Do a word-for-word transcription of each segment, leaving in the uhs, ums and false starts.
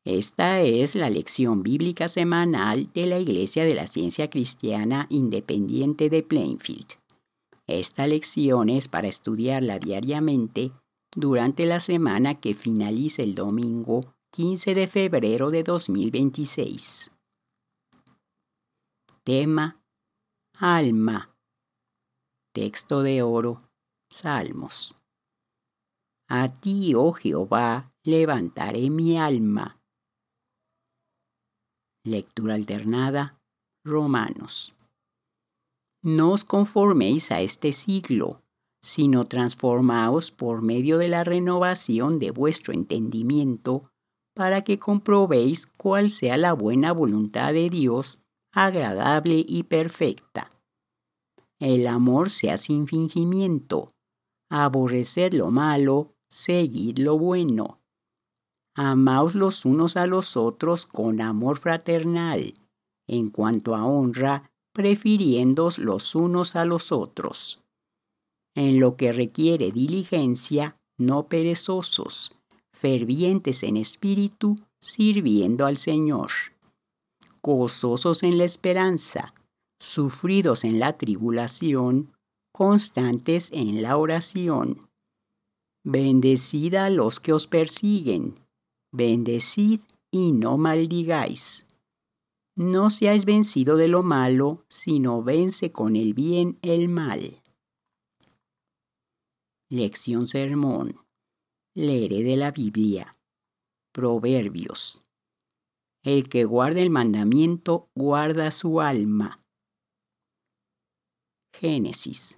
Esta es la lección bíblica semanal de la Iglesia de la Ciencia Cristiana Independiente de Plainfield. Esta lección es para estudiarla diariamente durante la semana que finaliza el domingo quince de febrero de dos mil veintiséis. Tema: Alma. Texto de oro: Salmos. A ti, oh Jehová, levantaré mi alma. Lectura alternada, Romanos. No os conforméis a este siglo, sino transformaos por medio de la renovación de vuestro entendimiento, para que comprobéis cuál sea la buena voluntad de Dios, agradable y perfecta. El amor sea sin fingimiento, aborreced lo malo, seguid lo bueno. Amaos los unos a los otros con amor fraternal, en cuanto a honra, prefiriéndoos los unos a los otros. En lo que requiere diligencia, no perezosos, fervientes en espíritu, sirviendo al Señor. Gozosos en la esperanza, sufridos en la tribulación, constantes en la oración. Bendecid a los que os persiguen, bendecid y no maldigáis. No seáis vencido de lo malo, sino vence con el bien el mal. Lección sermón. Leeré de la Biblia. Proverbios. El que guarda el mandamiento guarda su alma. Génesis.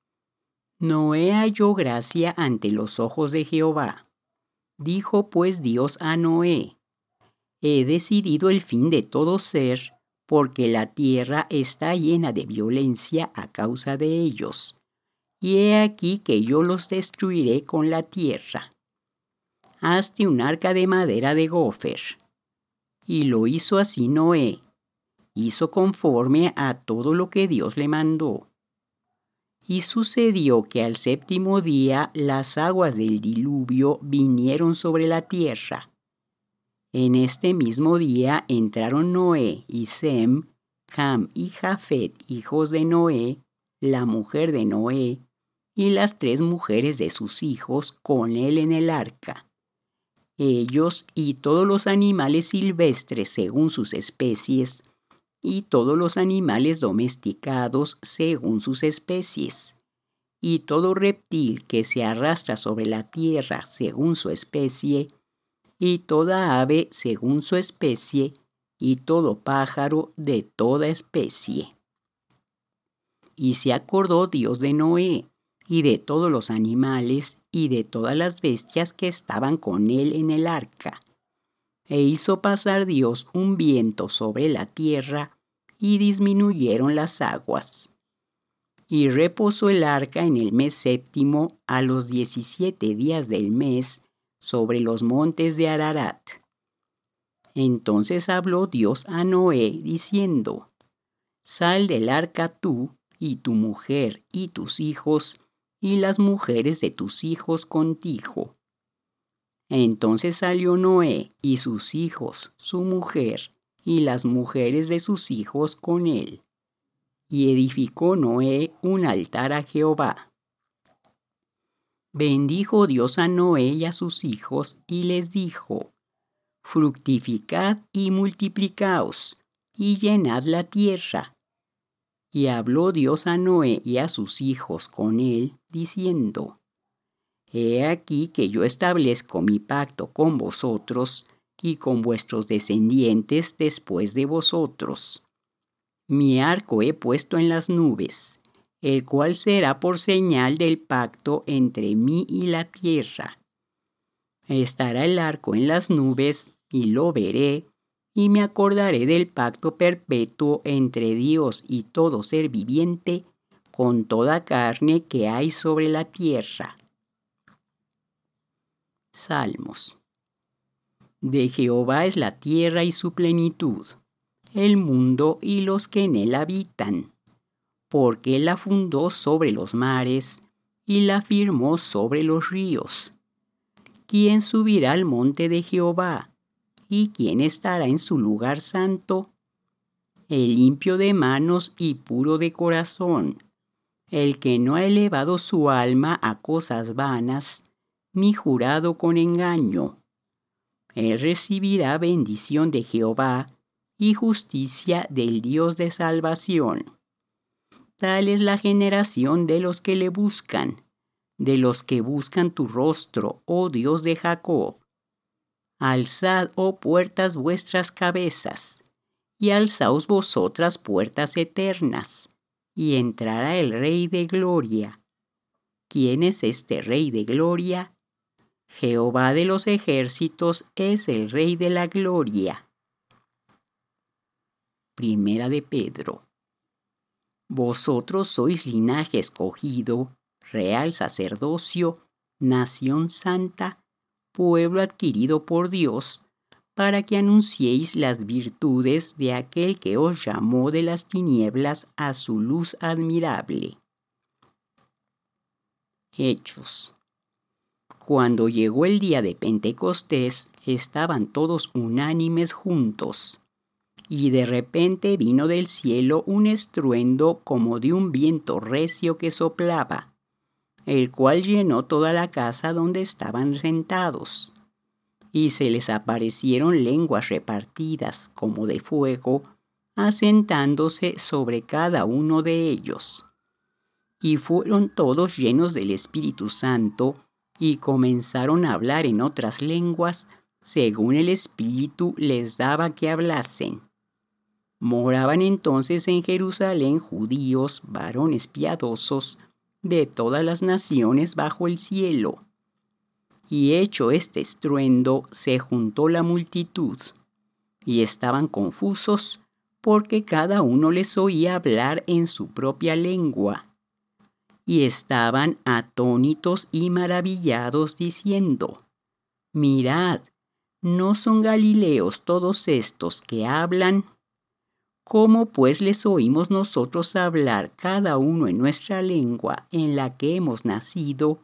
Noé halló gracia ante los ojos de Jehová. Dijo pues Dios a Noé: He decidido el fin de todo ser, porque la tierra está llena de violencia a causa de ellos. Y he aquí que yo los destruiré con la tierra. Hazte un arca de madera de gofer. Y lo hizo así Noé. Hizo conforme a todo lo que Dios le mandó. Y sucedió que al séptimo día las aguas del diluvio vinieron sobre la tierra. En este mismo día entraron Noé y Sem, Cam y Jafet, hijos de Noé, la mujer de Noé, y las tres mujeres de sus hijos con él en el arca. Ellos y todos los animales silvestres según sus especies, y todos los animales domesticados según sus especies, y todo reptil que se arrastra sobre la tierra según su especie, y toda ave según su especie, y todo pájaro de toda especie. Y se acordó Dios de Noé, y de todos los animales, y de todas las bestias que estaban con él en el arca. E hizo pasar Dios un viento sobre la tierra, y disminuyeron las aguas. Y reposó el arca en el mes séptimo, a los diecisiete días del mes, sobre los montes de Ararat. Entonces habló Dios a Noé, diciendo: Sal del arca tú, y tu mujer, y tus hijos, y las mujeres de tus hijos contigo. Entonces salió Noé, y sus hijos, su mujer, y las mujeres de sus hijos con él. Y edificó Noé un altar a Jehová. Bendijo Dios a Noé y a sus hijos, y les dijo: Fructificad y multiplicaos, y llenad la tierra. Y habló Dios a Noé y a sus hijos con él, diciendo: He aquí que yo establezco mi pacto con vosotros y con vuestros descendientes después de vosotros. Mi arco he puesto en las nubes, el cual será por señal del pacto entre mí y la tierra. Estará el arco en las nubes, y lo veré, y me acordaré del pacto perpetuo entre Dios y todo ser viviente, con toda carne que hay sobre la tierra. Salmos. De Jehová es la tierra y su plenitud, el mundo y los que en él habitan, porque él la fundó sobre los mares y la firmó sobre los ríos. ¿Quién subirá al monte de Jehová? ¿Y quién estará en su lugar santo? El limpio de manos y puro de corazón, el que no ha elevado su alma a cosas vanas, ni jurado con engaño. Él recibirá bendición de Jehová y justicia del Dios de salvación. Tal es la generación de los que le buscan, de los que buscan tu rostro, oh Dios de Jacob. Alzad, oh puertas, vuestras cabezas, y alzaos vosotras puertas eternas, y entrará el Rey de gloria. ¿Quién es este Rey de gloria? Jehová de los ejércitos es el Rey de la gloria. Primera de Pedro. Vosotros sois linaje escogido, real sacerdocio, nación santa, pueblo adquirido por Dios, para que anunciéis las virtudes de aquel que os llamó de las tinieblas a su luz admirable. Hechos. Cuando llegó el día de Pentecostés, estaban todos unánimes juntos. Y de repente vino del cielo un estruendo como de un viento recio que soplaba, el cual llenó toda la casa donde estaban sentados. Y se les aparecieron lenguas repartidas como de fuego, asentándose sobre cada uno de ellos. Y fueron todos llenos del Espíritu Santo, y comenzaron a hablar en otras lenguas, según el Espíritu les daba que hablasen. Moraban entonces en Jerusalén judíos, varones piadosos, de todas las naciones bajo el cielo. Y hecho este estruendo, se juntó la multitud, y estaban confusos, porque cada uno les oía hablar en su propia lengua. Y estaban atónitos y maravillados, diciendo: Mirad, ¿no son galileos todos estos que hablan? ¿Cómo pues les oímos nosotros hablar cada uno en nuestra lengua en la que hemos nacido?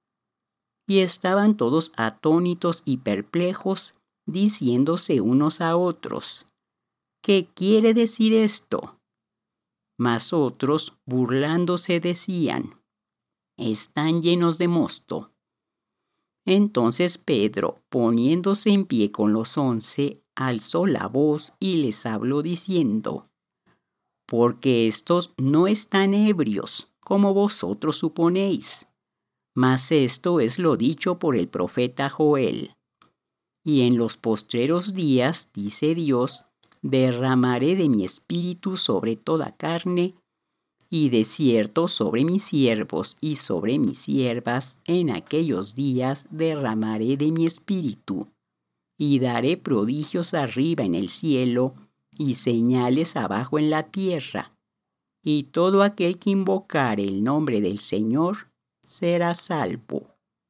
Y estaban todos atónitos y perplejos, diciéndose unos a otros: ¿Qué quiere decir esto? Mas otros, burlándose, decían: Están llenos de mosto. Entonces Pedro, poniéndose en pie con los once, alzó la voz y les habló diciendo: Porque estos no están ebrios, como vosotros suponéis, mas esto es lo dicho por el profeta Joel. Y en los postreros días, dice Dios, derramaré de mi espíritu sobre toda carne, y de cierto sobre mis siervos y sobre mis siervas en aquellos días derramaré de mi espíritu, y daré prodigios arriba en el cielo y señales abajo en la tierra, y todo aquel que invocare el nombre del Señor será salvo.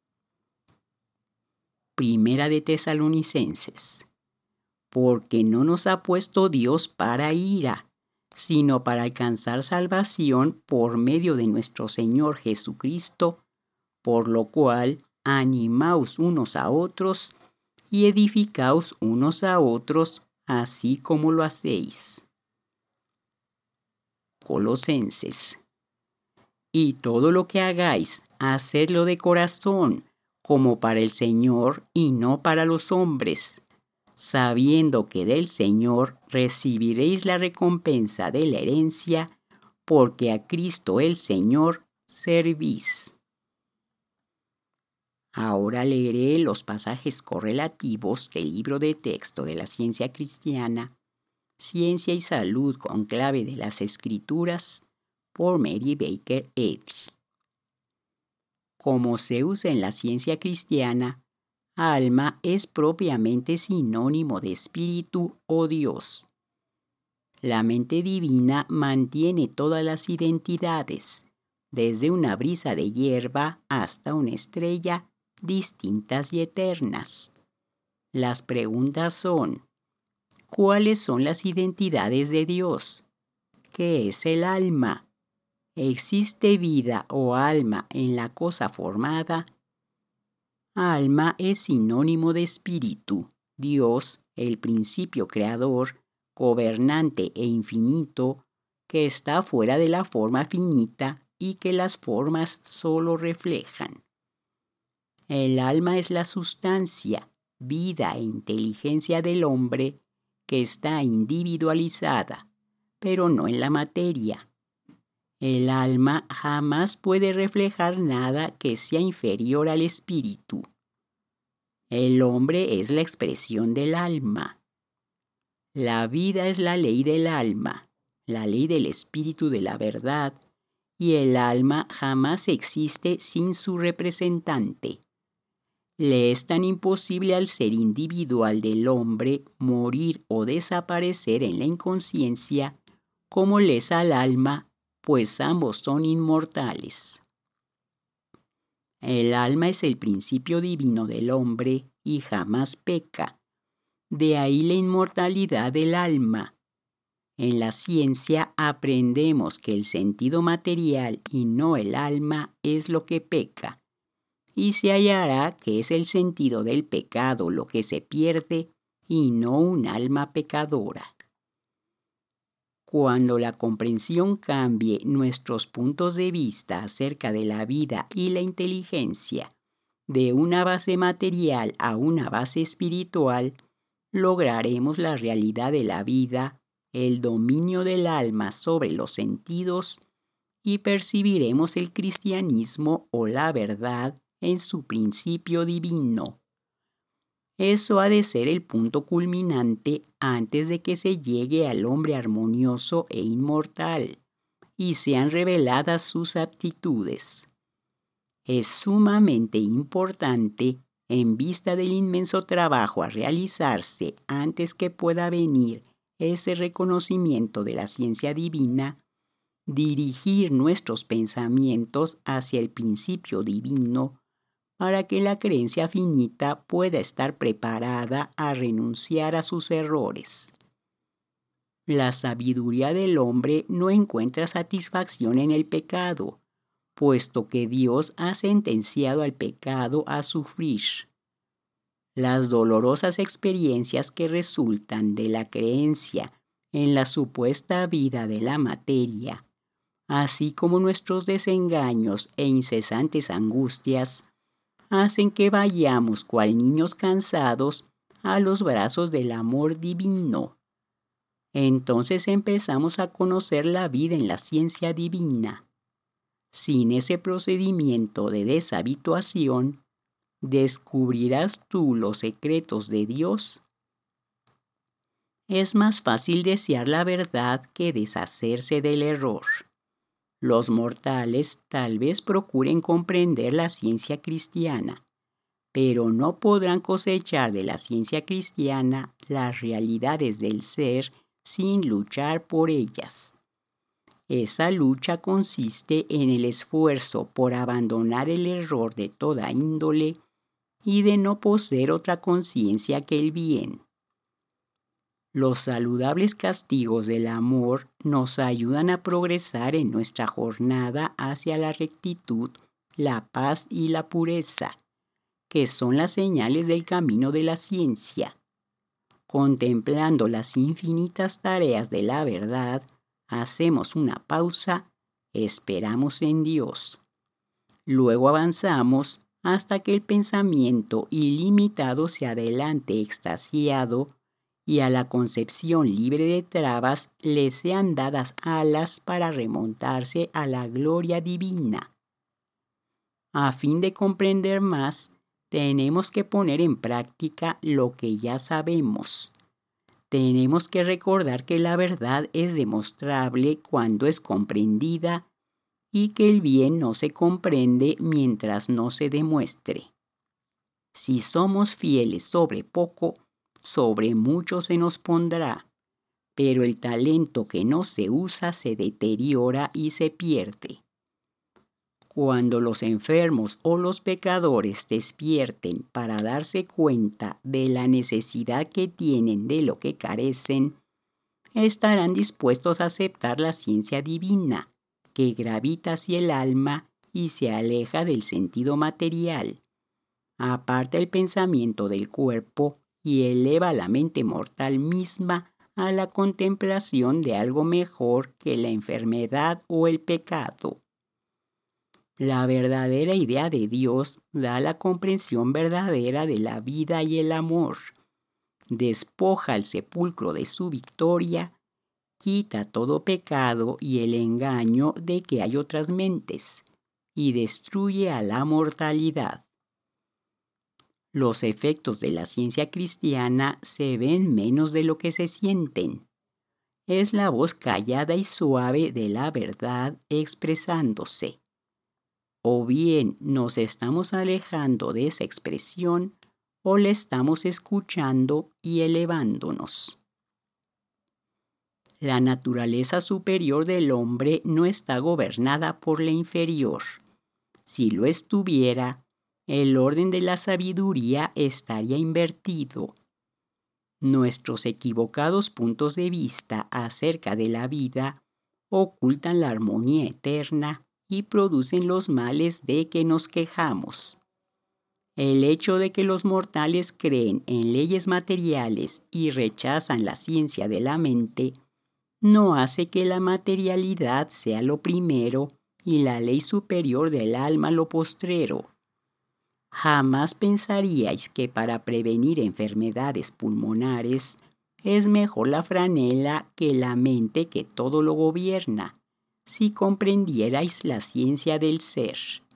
Primera de Tesalonicenses. Porque no nos ha puesto Dios para ira, sino para alcanzar salvación por medio de nuestro Señor Jesucristo, por lo cual animaos unos a otros y edificaos unos a otros, así como lo hacéis. Colosenses. Y todo lo que hagáis, hacedlo de corazón, como para el Señor y no para los hombres, sabiendo que del Señor recibiréis la recompensa de la herencia, porque a Cristo el Señor servís. Ahora leeré los pasajes correlativos del libro de texto de la ciencia cristiana, Ciencia y Salud con clave de las Escrituras, por Mary Baker Eddy. Como se usa en la ciencia cristiana, alma es propiamente sinónimo de espíritu o Dios. La mente divina mantiene todas las identidades, desde una brisa de hierba hasta una estrella, distintas y eternas. Las preguntas son: ¿cuáles son las identidades de Dios? ¿Qué es el alma? ¿Existe vida o alma en la cosa formada? Alma es sinónimo de espíritu, Dios, el principio creador, gobernante e infinito, que está fuera de la forma finita y que las formas solo reflejan. El alma es la sustancia, vida e inteligencia del hombre que está individualizada, pero no en la materia. El alma jamás puede reflejar nada que sea inferior al espíritu. El hombre es la expresión del alma. La vida es la ley del alma, la ley del espíritu de la verdad, y el alma jamás existe sin su representante. Le es tan imposible al ser individual del hombre morir o desaparecer en la inconsciencia como le es al alma, pues ambos son inmortales. El alma es el principio divino del hombre y jamás peca. De ahí la inmortalidad del alma. En la ciencia aprendemos que el sentido material y no el alma es lo que peca, y se hallará que es el sentido del pecado lo que se pierde y no un alma pecadora. Cuando la comprensión cambie nuestros puntos de vista acerca de la vida y la inteligencia, de una base material a una base espiritual, lograremos la realidad de la vida, el dominio del alma sobre los sentidos y percibiremos el cristianismo o la verdad en su principio divino. Eso ha de ser el punto culminante antes de que se llegue al hombre armonioso e inmortal y sean reveladas sus aptitudes. Es sumamente importante, en vista del inmenso trabajo a realizarse antes que pueda venir ese reconocimiento de la ciencia divina, dirigir nuestros pensamientos hacia el principio divino para que la creencia finita pueda estar preparada a renunciar a sus errores. La sabiduría del hombre no encuentra satisfacción en el pecado, puesto que Dios ha sentenciado al pecado a sufrir. Las dolorosas experiencias que resultan de la creencia en la supuesta vida de la materia, así como nuestros desengaños e incesantes angustias, hacen que vayamos cual niños cansados a los brazos del amor divino. Entonces empezamos a conocer la vida en la ciencia divina. Sin ese procedimiento de deshabituación, ¿descubrirás tú los secretos de Dios? Es más fácil desear la verdad que deshacerse del error. Los mortales tal vez procuren comprender la ciencia cristiana, pero no podrán cosechar de la ciencia cristiana las realidades del ser sin luchar por ellas. Esa lucha consiste en el esfuerzo por abandonar el error de toda índole y de no poseer otra conciencia que el bien. Los saludables castigos del amor nos ayudan a progresar en nuestra jornada hacia la rectitud, la paz y la pureza, que son las señales del camino de la ciencia. Contemplando las infinitas tareas de la verdad, hacemos una pausa, esperamos en Dios. Luego avanzamos hasta que el pensamiento ilimitado se adelante extasiado y a la concepción libre de trabas le sean dadas alas para remontarse a la gloria divina. A fin de comprender más, tenemos que poner en práctica lo que ya sabemos. Tenemos que recordar que la verdad es demostrable cuando es comprendida y que el bien no se comprende mientras no se demuestre. Si somos fieles sobre poco, sobre mucho se nos pondrá, pero el talento que no se usa se deteriora y se pierde. Cuando los enfermos o los pecadores despierten para darse cuenta de la necesidad que tienen de lo que carecen, estarán dispuestos a aceptar la ciencia divina, que gravita hacia el alma y se aleja del sentido material. Aparta el pensamiento del cuerpo y eleva la mente mortal misma a la contemplación de algo mejor que la enfermedad o el pecado. La verdadera idea de Dios da la comprensión verdadera de la vida y el amor, despoja el sepulcro de su victoria, quita todo pecado y el engaño de que hay otras mentes, y destruye a la mortalidad. Los efectos de la ciencia cristiana se ven menos de lo que se sienten. Es la voz callada y suave de la verdad expresándose. O bien nos estamos alejando de esa expresión, o la estamos escuchando y elevándonos. La naturaleza superior del hombre no está gobernada por la inferior. Si lo estuviera, el orden de la sabiduría estaría invertido. Nuestros equivocados puntos de vista acerca de la vida ocultan la armonía eterna y producen los males de que nos quejamos. El hecho de que los mortales creen en leyes materiales y rechazan la ciencia de la mente no hace que la materialidad sea lo primero y la ley superior del alma lo postrero. Jamás pensaríais que para prevenir enfermedades pulmonares es mejor la franela que la mente que todo lo gobierna, si comprendierais la ciencia del ser.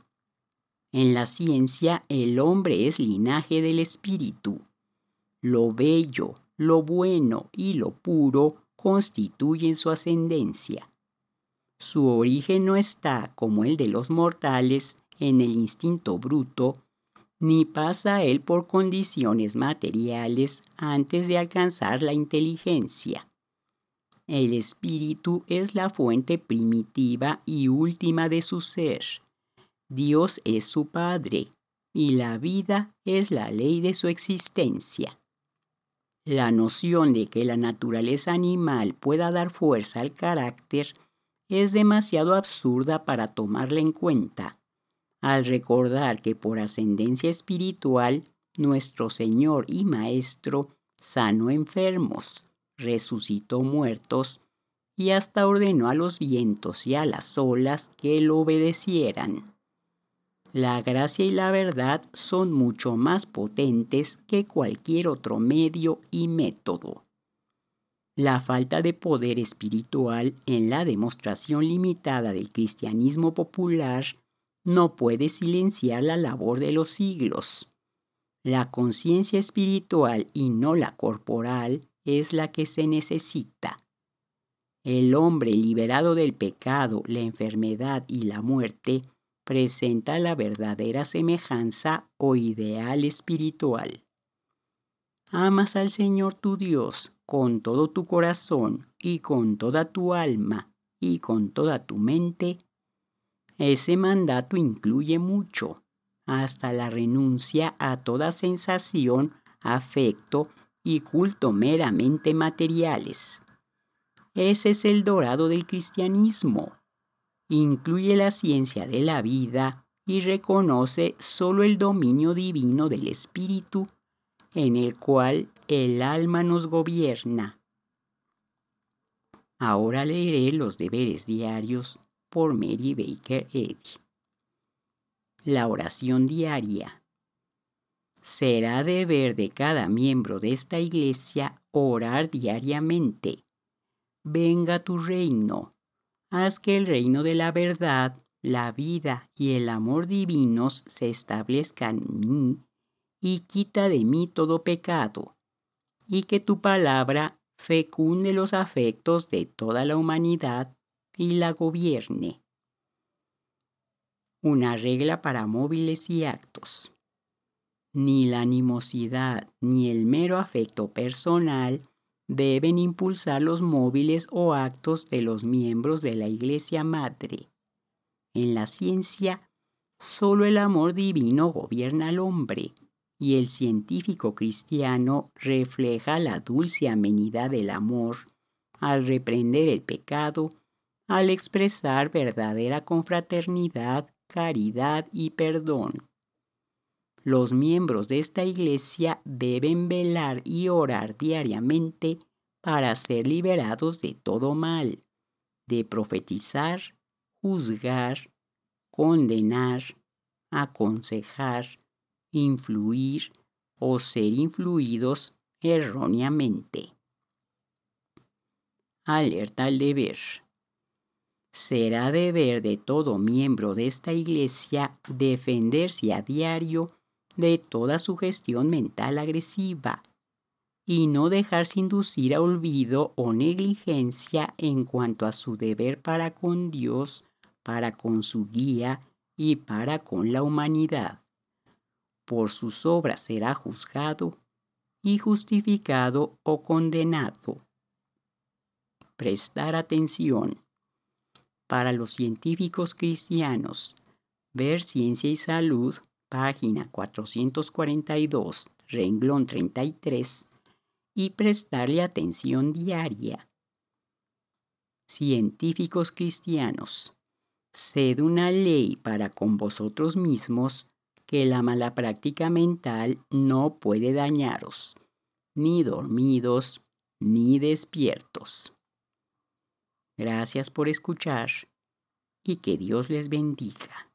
En la ciencia el hombre es linaje del espíritu. Lo bello, lo bueno y lo puro constituyen su ascendencia. Su origen no está, como el de los mortales, en el instinto bruto, ni pasa él por condiciones materiales antes de alcanzar la inteligencia. El espíritu es la fuente primitiva y última de su ser. Dios es su Padre, y la vida es la ley de su existencia. La noción de que la naturaleza animal pueda dar fuerza al carácter es demasiado absurda para tomarla en cuenta, al recordar que por ascendencia espiritual, nuestro Señor y Maestro sanó enfermos, resucitó muertos y hasta ordenó a los vientos y a las olas que lo obedecieran. La gracia y la verdad son mucho más potentes que cualquier otro medio y método. La falta de poder espiritual en la demostración limitada del cristianismo popular no puede silenciar la labor de los siglos. La conciencia espiritual y no la corporal es la que se necesita. El hombre liberado del pecado, la enfermedad y la muerte presenta la verdadera semejanza o ideal espiritual. Amas al Señor tu Dios con todo tu corazón y con toda tu alma y con toda tu mente. Ese mandato incluye mucho, hasta la renuncia a toda sensación, afecto y culto meramente materiales. Ese es el dorado del cristianismo. Incluye la ciencia de la vida y reconoce solo el dominio divino del espíritu en el cual el alma nos gobierna. Ahora leeré los deberes diarios por Mary Baker Eddy. La oración diaria. Será deber de cada miembro de esta iglesia orar diariamente. Venga tu reino. Haz que el reino de la verdad, la vida y el amor divinos se establezcan en mí y quita de mí todo pecado, y que tu palabra fecunde los afectos de toda la humanidad y la gobierne. Una regla para móviles y actos. Ni la animosidad ni el mero afecto personal deben impulsar los móviles o actos de los miembros de la Iglesia Madre. En la ciencia, solo el amor divino gobierna al hombre, y el científico cristiano refleja la dulce amenidad del amor al reprender el pecado, al expresar verdadera confraternidad, caridad y perdón. Los miembros de esta iglesia deben velar y orar diariamente para ser liberados de todo mal, de profetizar, juzgar, condenar, aconsejar, influir o ser influidos erróneamente. Alerta al deber. Será deber de todo miembro de esta iglesia defenderse a diario de toda sugestión mental agresiva y no dejarse inducir a olvido o negligencia en cuanto a su deber para con Dios, para con su guía y para con la humanidad. Por sus obras será juzgado y justificado o condenado. Prestar atención. Para los científicos cristianos, ver Ciencia y Salud, página cuatrocientos cuarenta y dos, renglón treinta y tres, y prestarle atención diaria. Científicos cristianos, sed una ley para con vosotros mismos que la mala práctica mental no puede dañaros, ni dormidos, ni despiertos. Gracias por escuchar y que Dios les bendiga.